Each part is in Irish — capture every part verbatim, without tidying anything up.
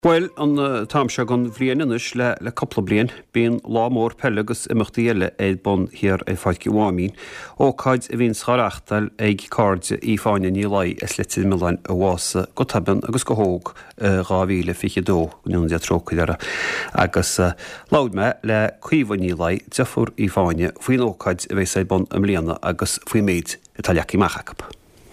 Well an uh, táimse gan bhríanais le le coppla blian bíon lámór pelagus imachtaíile é bon hir é fáici bhámín ó caid a bhíon schareachtal ag cáde í fáine ní lai is le tíimilein a bhása go taban agus go hóg gáhíle fiche dó gúna de trocaile agus láid me le cuomha ní lai defur í fáine faoin ócaid a bheith sé bon am líana agus faoi méid a talleachí machachap.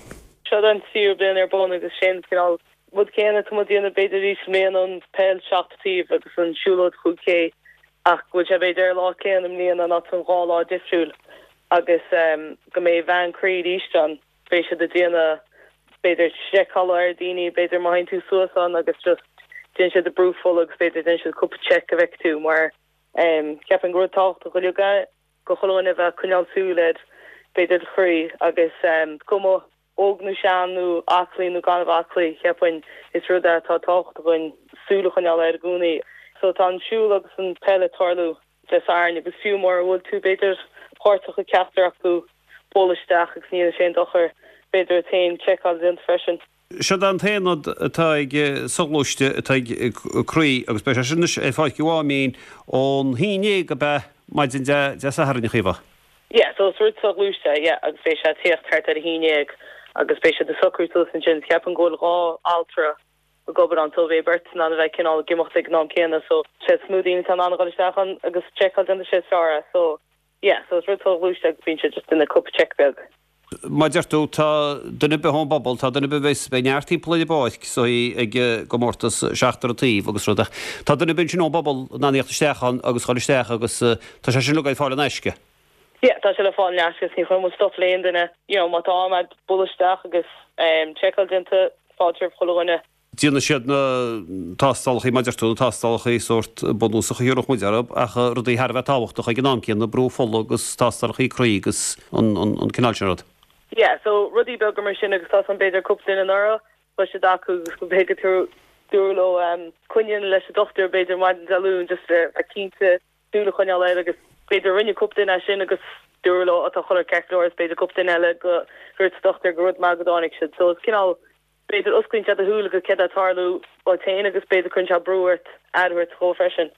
Seo an tíú blian ar bon agus sin cinál Bud céanna tu díanana beidir rís méan an peil seachtatíh agus an siúlód chucé ach bhfuil sé beidir lá céanam líana an an gháilá difriúil agus um, go mé bhean creid ístan bé se de díana beidir seáil ar daoine beidir maithain tú suasán agus just din se de brúfol agus beidir din se cúpa check a bheith tú mar um, ceapan grútácht a chuileoga go choláinna bheith chunealsúled beidir chrí agus um, como óg nu sean nu aclí nu gan aclí cheapin is ru tá tocht goin súlachan al er gúni so tá siúl agus an pelle torlú des airne agus fiú mór wood tú beidir hortocha ceachtarach tú bolisteach agus ní sé dochar beidir tain checkal in fresin. Se an téanad atá ag soglóiste atá cruí agus be sinnes é fáici bhámín ón híine go be maid de saharna chifa. Yeah, so it's rud soglóiste, yeah, agus fé sé tíocht tart a híine agus spéisi de socrús an sin ceapan ggóil rá altra a gobar an tilvé bertin an bheith cinál gimocht ag ná céanna so sé smúdín tan an gáisteachchan agus checkal den sé sára so yeah, so it's rud soglóiste agus bín se just in a cup checkbeg. Ma deirtú tá duna be hon bobbal tá duna be bheits be neartí plé báic so ag gomórtas seachtartíh agus ruda. Tá duna bin sin ó bobbal naíochttasteachan agus choisteach agus tá sé sin lugaid fáil an eisce. Yeah, tá se le fá neasgus ní chuim stop léon duine, you know, má táid bulisteach agus um, checkal dinta fátir choine. Díana siad na tástalchaí maidirtú tástalchaí sort bonúsacha hiúach muidirab ach rudaí Harbheith táhachtach ag gnám cían na brúfol agus tástalchaí cruígus an cinálsearad. Yeah, so rudí begur mar sin agus tá an beidir cúptain an ára, ba sé dacu agus go beidir tú dúrló um, cuinean leis a dochtar beidir maidin dalún just a, a cínta dúla chuineal le agus beidir rinne cúptain a sin agus dúrló atá choir ceúir beidir cúptain eile go chuirt dochtar go rud magadánig siid, so it's cinál beidir osclín se a thuúla go ced a tarlú ó tain agus beidir chun se brúirt adhuiirt cho freisin.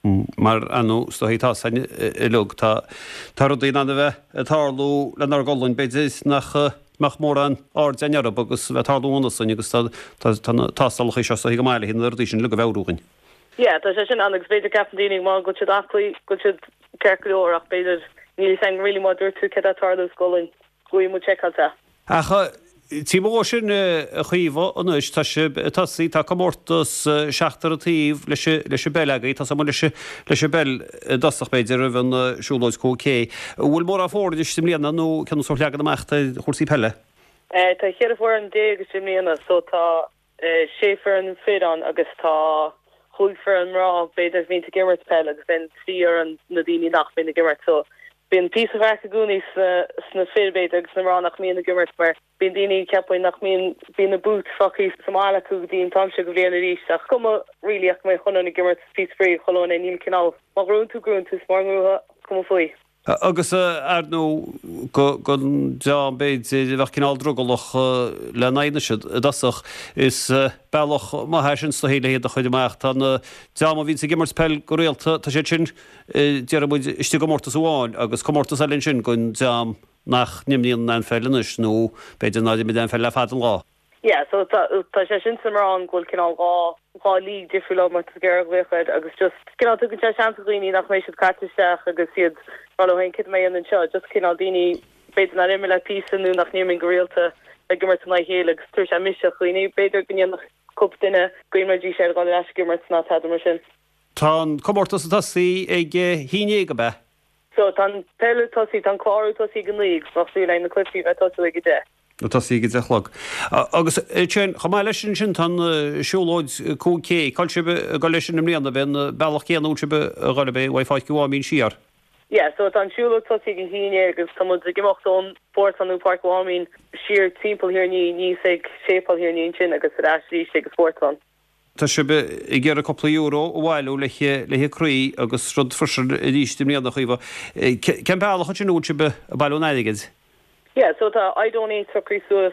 Mar anú sto hí tá i lug tá rudaí an bheith a tarlú le nar golann beidir nach meach mór an ádearab agus bheith tarlúna san agus tástalchaí seo hí go maiile hí rudaí sin lu go bhehrúgain. Yeah, tá sé sin agus beidir capandínig má go siad aclaí go siad ceircleoach beidir níl sang rilí má dúir tú ce a tarlú scoilin goí mu checkalta. Acha tí mó sin a chuomh anis tá tasí tá commórtas seachtartíh leis leis beagaí tá sam leis leis bell dasach beidir a bhan siúlóid cócé. Bhfuil mór a fórdis sim líana nó ceanú só leagad amachta chósaí pelle? Tá chéad fuór an dé agus sim líana so tá séfar an fédan agus tá chuilfar an rá beidir vín a gimmert pell agus ben tíar an na daoine nach bin a gimmert so bin pí a bhe gúní sna fébeid agus na rá nach míon a gimmert mar bin daoine ceappain nach míon bín na bút foí somála chu dín tam se go bhéana ríach cuma riach mé chuna na gimmert písrí choóna níl cinál má grún tú grún tú smarúha cum faoi. Agus ar nó go dean béid bheith cinál drogalach le naine siad dasach is bailach maithe sin sto héile héad a chuide meach tá deama vín sa gimmert pell go réalta tá sé sin dearmid istí gomórtas bháin agus commórtas elinn sin gon deam nach nimníon an fellinis nó beidir náidir mid an fel le fad an lá. Yeah, so tá sé sin samrán ghfuil cinál gá gá lí difriúla mar geir bhuichad agus just cinál tu te seansaghíní nach mééis siad cartaisteach agus siad ráhain kid mé an seo just cinál daoine beidir na imime le písanú nach nímin goréalta le gimmert na héile agus tuair sé miseach chuoine beidir gine nach cúp duine goimerdí sé gáil leis gimmert ná tá mar sin. Tá commórtas tasí ag híine go be? So tá pelle tosí tá chlárú tosí gan líg nach sú lein na clufií bheith tosú ag de. Tá sí deachlog. Agus sin chaá lei sin sin tan siúlóid cócé cáil si go lei sin imríanana ben bailach céanú si gáile be bhaáid go bhámín siar. Yeah, so an siúla tosí go híine agus tá a gimochtón port anú park bhámín siar timppla hir ní ní sé sépal hir ní sin agus a eí sé go sportlan. Tá si i ggéar a coppla euro ó bhhailú le le cruí agus rud frisir ríiste mríanana chuomh. Cean bailach sin út si be a bailú neigeid? Yeah, so tá I donate socrí suas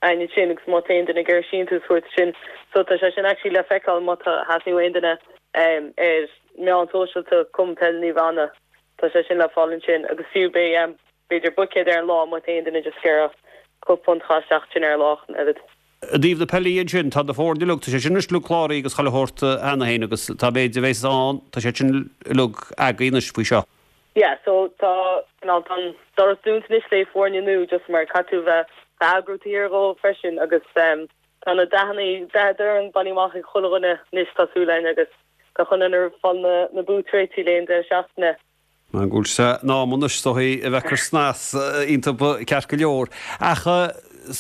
ein sin gus mat ein den gur sin fu sin so tá se sin actually le feáil mat hasni weindenne um, er me an social to kom tell ní vanna tá se sin le fallen sin agus fiú be um, beidir buke er an lá mat ein den just scare kopon chaach sin er lachen edit. Díomh de pelíon sin tá de fór di lug tá sé sin lu chláí agus chailehort ana héine agus tá béid bhééis an tá sé sin lug agaínas fao seo. Yeah, so tá an doras dúntanis lé fórne nu just mar catú bheith agrútíir go freisin agus um, tá na dahannaí beidir an banimach cholanne níos tasúlein agus go chunar fan na, na bútréití léon de seachna. Má gúil se ná munas soí a bheitchar snás ínta cear go leor. Acha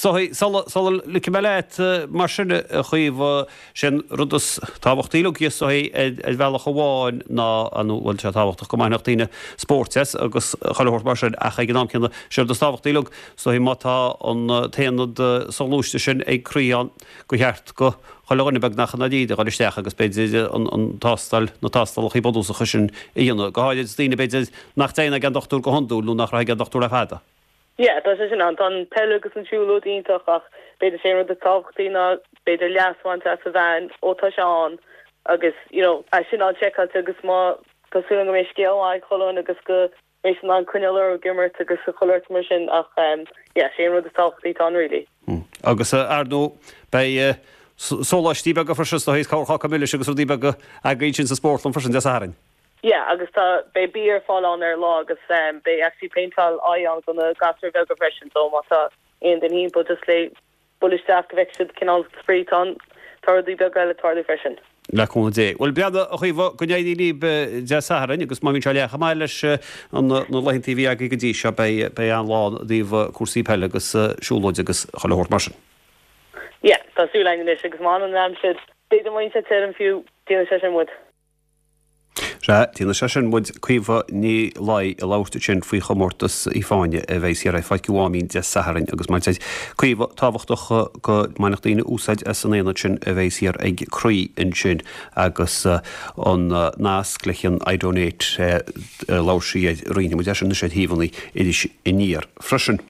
Sal luci me leit mar sinne chuomh sin rudas táhachttaílog so é bhealach bháin ná anhfuil se táhachtach go mainachtaíine sportes agus chailehort mar sin a gnáam cinna siir do táhachttaílog so hí mátá an téanad solúiste sin ag críán go cheart go chailehna beg nach na díide gáilisteach agus beidir an tástal na tástalach í bodúsacha sin íonna go háid tíine beidir nach téine gan dochtú go honúú nach ra gan dochtú a fada. Ja, dat is an an pelgus an siúlo díntaach ach beidir sé de táchttaína beidir leashaint a sa bhein ótá se an agus you know, a sin an check agus má cosú go mééis scéáid choún agus go mééis an cuineir gimmert agus a choirt mar sin ach um, yeah, sé ru a táchttaí an ri. Mm. Agus uh, ardó bei uh, sóláistí go fris a hééis cácha mé agus dí a gé sin sa sport an frisin de hain. Yeah, agus tá bei beer fall an er law agus um, bei actually paintfall aion on the gasser vegetation so mata in den hin but just lay bullish staff convection can all spray on thoroughly bega thoroughly freshen. Le chun dé. Well beada a chuh go déí líb de Saharin agus má vín se lecha mai leis an nó lehin T V a go dtí se bei an lá díomh cuasí peile agus siúlóid agus chailehort mar sin. Yeah, tásúlein is agus má an am si beidir main se te an fiú déana se sin mud. Ra tína se sin mud cuomh ní lai a láta sin faoi chomórtas í fáine a bhééis ar fáid goháín de Saharin agus mai cuomh táhachtach go mainachtaíine úsáid as san éana sin a bhééis ar ag cruí in sin agus an nás glechan I donate lásaí riine mu de sin na sé híhannaí idir i níor freisin.